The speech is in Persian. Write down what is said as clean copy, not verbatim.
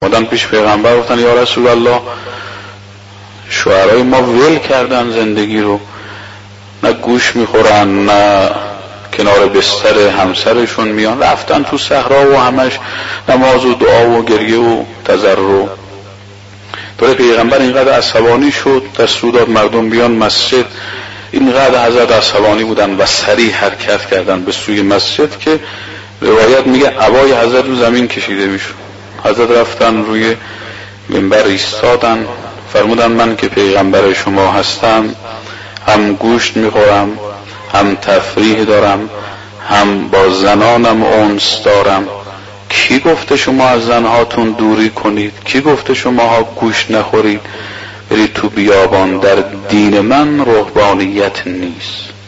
اومدن پیش پیغمبر گفتن یا رسول الله شوهرای ما ول کردن زندگی رو، نه گوش میخورن نه کنار بستر همسرشون میان، رفتن تو صحرا و همش نماز و دعا و گریه و تضرع. داره پیغمبر اینقدر عصبانی شد دستور داد مردم بیان مسجد. اینقدر حضرت عصبانی بودن و سریع حرکت کردن به سوی مسجد که روایت میگه عبای حضرت رو زمین کشیده میشد. حضرت رفتن روی منبر ایستادن، فرمودن من که پیغمبر شما هستم، هم گوشت میخورم، هم تفریح دارم، هم با زنانم انس دارم. کی گفته شما از زنهاتون دوری کنید؟ کی گفته شما ها گوشت نخورید برید تو بیابان؟ در دین من رهبانیت نیست.